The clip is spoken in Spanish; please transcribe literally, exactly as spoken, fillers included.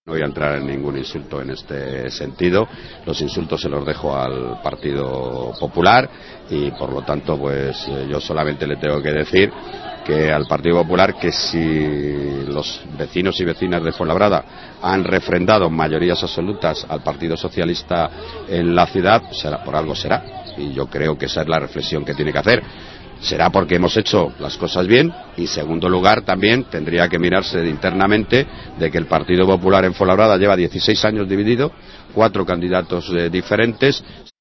No voy a entrar en ningún insulto en este sentido. Los insultos se los dejo al Partido Popular y, por lo tanto, pues yo solamente le tengo que decir que al Partido Popular que si los vecinos y vecinas de Fuenlabrada han refrendado mayorías absolutas al Partido Socialista en la ciudad, será por algo será. Y yo creo que esa es la reflexión que tiene que hacer. Será porque hemos hecho las cosas bien y, en segundo lugar, también tendría que mirarse internamente de que el Partido Popular en Fuenlabrada lleva dieciséis años dividido, cuatro candidatos eh, diferentes.